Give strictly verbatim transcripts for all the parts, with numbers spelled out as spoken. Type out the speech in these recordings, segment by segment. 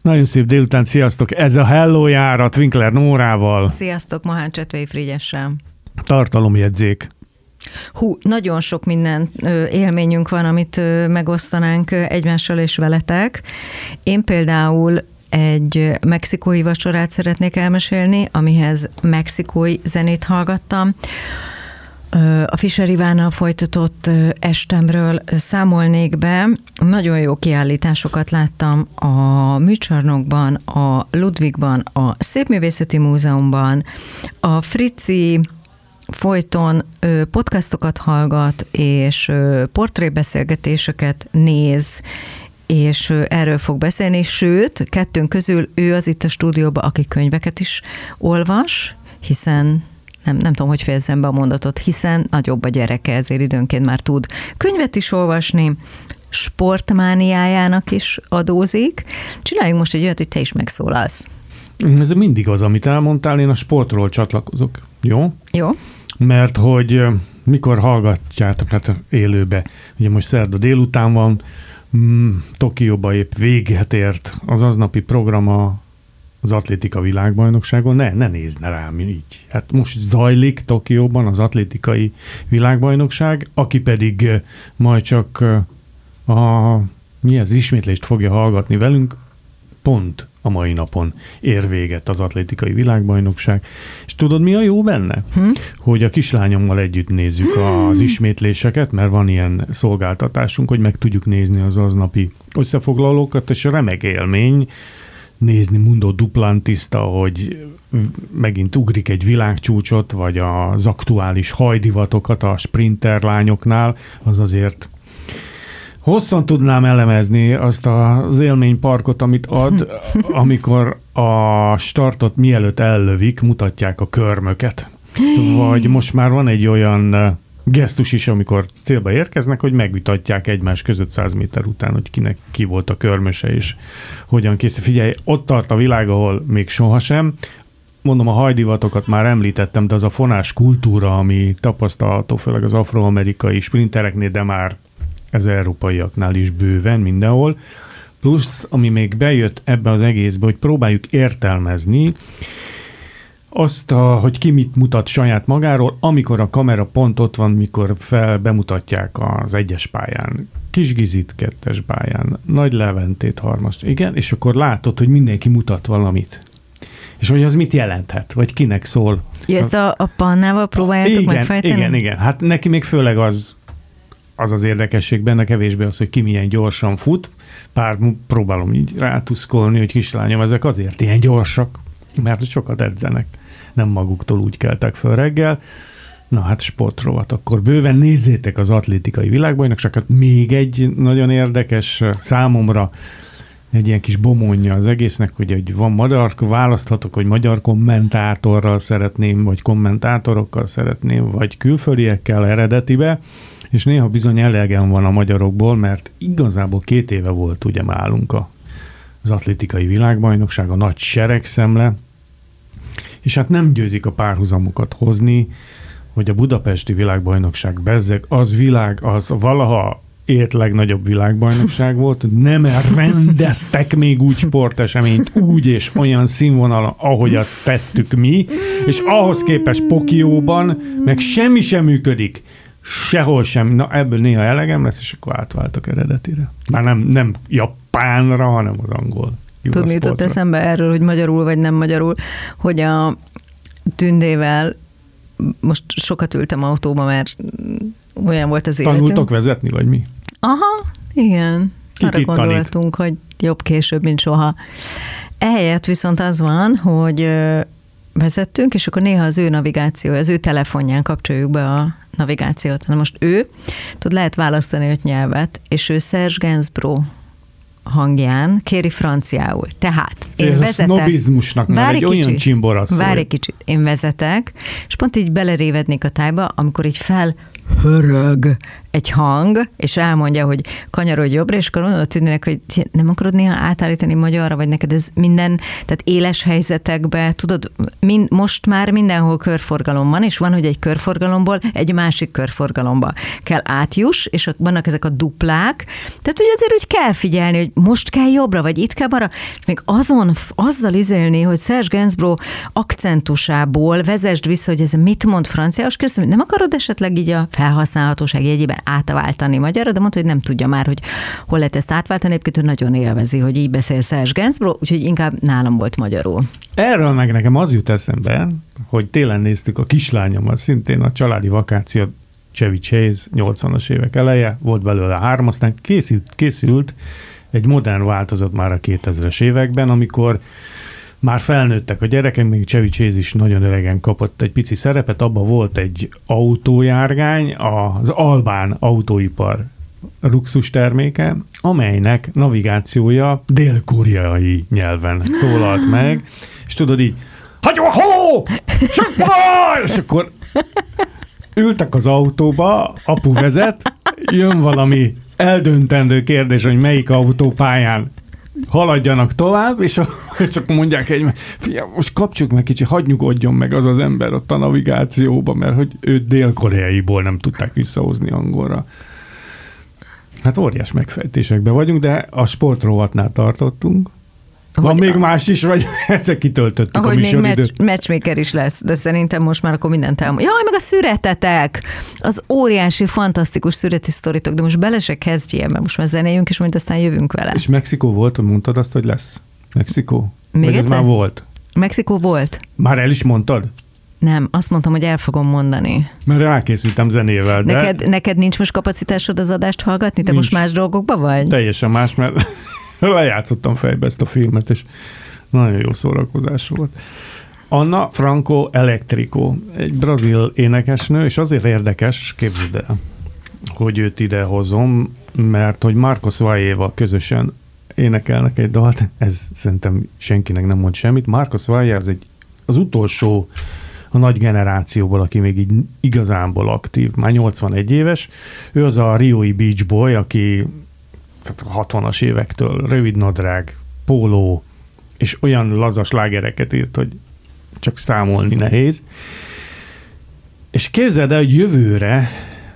Nagyon szép délután, sziasztok! Ez a Hello járat Winkler Nórával. Sziasztok, Mahán Csetvei Frigyessel. Tartalomjegyzék. Hú, nagyon sok minden ö, élményünk van, amit ö, megosztanánk ö, egymással és veletek. Én például egy mexikói vacsorát szeretnék elmesélni, amihez mexikói zenét hallgattam. A Fischer Ivánnal folytatott estemről számolnék be. Nagyon jó kiállításokat láttam a Műcsarnokban, a Ludwigban, a Szépművészeti Múzeumban, a Frici folyton podcastokat hallgat, és portrébeszélgetéseket néz, és erről fog beszélni, sőt, kettőnk közül ő az itt a stúdióban, aki könyveket is olvas, hiszen nem, nem tudom, hogy fejezzem be a mondatot, hiszen nagyobb a gyereke, ezért időnként már tud könyvet is olvasni, sportmániájának is adózik. Csináljunk most egy olyat, hogy te is megszólalsz. Ez mindig az, amit elmondtál, én a sportról csatlakozok. Jó? Jó. Mert hogy mikor hallgatjátok hát élőbe, ugye most szerda délután van, mm, Tokióba épp véget ért az aznapi program a az atlétika világbajnokságon, ne, ne nézne rám így. Hát most zajlik Tokióban az atlétikai világbajnokság, aki pedig majd csak a, mi az ismétlést fogja hallgatni velünk, pont a mai napon ér véget az atlétikai világbajnokság. És tudod, mi a jó benne? Hm? Hogy a kislányommal együtt nézzük az ismétléseket, mert van ilyen szolgáltatásunk, hogy meg tudjuk nézni az aznapi összefoglalókat, és remek élmény nézni Mundo Duplantista, hogy megint ugrik egy világcsúcsot, vagy az aktuális hajdivatokat a sprinter lányoknál, az azért hosszan tudnám elemezni azt az élményparkot, amit ad, amikor a startot mielőtt ellövik, mutatják a körmöket. Vagy most már van egy olyan gesztus is, amikor célba érkeznek, hogy megvitatják egymás között száz méter után, hogy kinek ki volt a körmöse, és hogyan készül. Figyelj, ott tart a világ, ahol még sohasem. Mondom, a hajdivatokat már említettem, de az a fonás kultúra, ami tapasztalható, főleg az afroamerikai sprintereknél, de már az európaiaknál is bőven, mindenhol. Plusz, ami még bejött ebbe az egészbe, hogy próbáljuk értelmezni azt, a, hogy ki mit mutat saját magáról, amikor a kamera pont ott van, mikor fel bemutatják az egyes pályán. Kis Gizit kettes pályán, Nagy Leventét harmas, igen, és akkor látod, hogy mindenki mutat valamit. És hogy az mit jelenthet, vagy kinek szól. Ja, ezt a, a pannával próbáljátok igen, megfejteni? Igen, igen. Hát neki még főleg az az, az érdekesség benne, kevésbé az, hogy ki milyen gyorsan fut. Pár próbálom így rátuszkolni, hogy kislányom, ezek azért ilyen gyorsak, mert sokat edzenek. Nem maguktól úgy keltek föl reggel. Na hát sportrovat, akkor bőven nézzétek az atlétikai világbajnokságot. Még egy nagyon érdekes számomra, egy ilyen kis bomonja az egésznek, hogy egy van magyar, választhatok, hogy magyar kommentátorral szeretném, vagy kommentátorokkal szeretném, vagy külföldiekkel eredetibe, és néha bizony elegem van a magyarokból, mert igazából két éve volt ugye nálunk az atlétikai világbajnokság, a nagy seregszemle, és hát nem győzik a párhuzamokat hozni, hogy a budapesti világbajnokság bezzeg, az világ, az valaha élt legnagyobb világbajnokság volt, nem rendeztek még úgy sporteseményt, úgy és olyan színvonalon, ahogy azt tettük mi, és ahhoz képest Tokióban meg semmi sem működik. Sehol sem. Na ebből néha elegem lesz, és akkor átváltak eredetire. Már nem, nem japánra, hanem az angol. Tudod, mi jutott eszembe erről, hogy magyarul vagy nem magyarul, hogy a Tündével most sokat ültem autóba, mert olyan volt az életünk. Tanultok vezetni, vagy mi? Aha, igen. Ki Arra gondoltunk, hogy jobb később, mint soha. Ehelyett viszont az van, hogy vezettünk, és akkor néha az ő navigációja, az ő telefonján kapcsoljuk be a navigációt. Na most ő, tudod, lehet választani öt nyelvet, és ő Serge Gainsbourg hangján kéri franciául. Tehát én ez vezetek. Ez a sznobizmusnak már egy olyan csimbora szól. Várj egy kicsit. Én vezetek, és pont így belerévednék a tájba, amikor így felhörög egy hang, és elmondja, hogy kanyarodj jobbra, és akkor oda tűnnek, hogy nem akarod néha átállítani magyarra, vagy neked ez minden, tehát éles helyzetekben, tudod, mind, most már mindenhol körforgalom van, és van, hogy egy körforgalomból egy másik körforgalomba kell átjuss, és vannak ezek a duplák, tehát hogy azért úgy kell figyelni, hogy most kell jobbra, vagy itt kell balra, és még azon, azzal izélni, hogy Serge Gainsbourg akcentusából vezesd vissza, hogy ez mit mond franciául, és kérdezem, nem akarod esetleg így a felhasználhatóság jegyében átváltani magyarra, de mondta, hogy nem tudja már, hogy hol lehet ezt átváltani, egyébként ő nagyon élvezi, hogy így beszél Serge Gainsbourg, úgyhogy inkább nálam volt magyarul. Erről meg nekem az jut eszembe, hogy télen néztük a kislányommal szintén a családi vakációt, Chevy Chase, nyolcvanas évek eleje, volt belőle három, aztán készült, készült egy modern változat már a kétezres években, amikor már felnőttek a gyerekek, még Chevy Chase is nagyon öregen kapott egy pici szerepet, abban volt egy autójárgány, az albán autóipar luxus terméke, amelynek navigációja dél-koreai nyelven szólalt meg, és tudod így, hagyó-hó! És akkor ültek az autóba, apu vezet, jön valami eldöntendő kérdés, hogy melyik autópályán haladjanak tovább, és, a, és akkor mondják egy, figyelj, most kapcsoljuk meg kicsi, hadd nyugodjon meg az az ember ott a navigációba, mert hogy őt dél-koreaiból nem tudták visszahozni angolra. Hát óriás megfejtésekben vagyunk, de a sportrovatnál tartottunk. Van hogy még a... más is, vagy ezzel kitöltöttük ahogy a műsoridőt? Ahogy még matchmaker is lesz, de szerintem most már akkor mindent elmondja. Jaj, meg a szüretetek! Az óriási, fantasztikus szüreti sztoritok, de most bele se kezdjél, mert most már zenéljünk, és majd aztán jövünk vele. És Mexikó volt, hogy mondtad azt, hogy lesz? Mexikó? Még vagy ez már volt? Mexikó volt. Már el is mondtad? Nem, azt mondtam, hogy el fogom mondani. Mert rákészültem zenével, de... Neked, neked nincs most kapacitásod az adást hallgatni? Te nincs. Most más dolgokban vagy? Teljesen más, mert lejátszottam fejbe ezt a filmet, és nagyon jó szórakozás volt. Anna Franco Electrico, egy brazil énekesnő, és azért érdekes, képzeld el, hogy őt ide hozom, mert hogy Marcos Valle-val közösen énekelnek egy dalt, ez szerintem senkinek nem mond semmit. Marcos Valle az egy az utolsó a nagy generációból, aki még így igazából aktív, már nyolcvanegy éves. Ő az a riói Beach Boy, aki a hatvanas évektől rövidnadrág, póló, és olyan laza slágereket írt, hogy csak számolni nehéz. És képzeld el, hogy jövőre,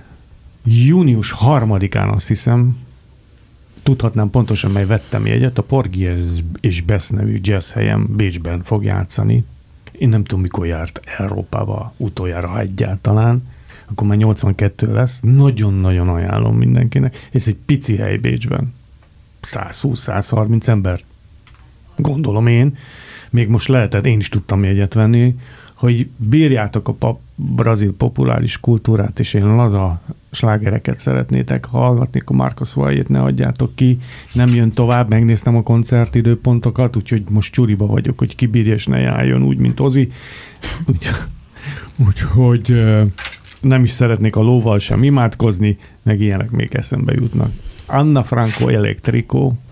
június harmadikán azt hiszem, tudhatnám pontosan, mely vettem jegyet, a Porgy és Bess nevű jazz helyen Bécsben fog játszani. Én nem tudom, mikor járt Európába utoljára, ha egyáltalán, akkor már nyolcvankettő lesz. Nagyon-nagyon ajánlom mindenkinek. Ez egy pici hely Bécsben. száz húsz száz harminc ember. Gondolom én. Még most lehetett, én is tudtam jegyet venni, hogy bírjátok a pap, brazil populáris kultúrát, és én laza slágereket szeretnétek hallgatni, akkor Marcos Valle-t ne adjátok ki, nem jön tovább, megnéztem a koncertidőpontokat, úgyhogy most csuriba vagyok, hogy kibírja és ne járjon úgy, mint Ozi. Úgyhogy úgy, nem is szeretnék a lóval sem imádkozni, meg ilyenek még eszembe jutnak. Anna Franco Electrico,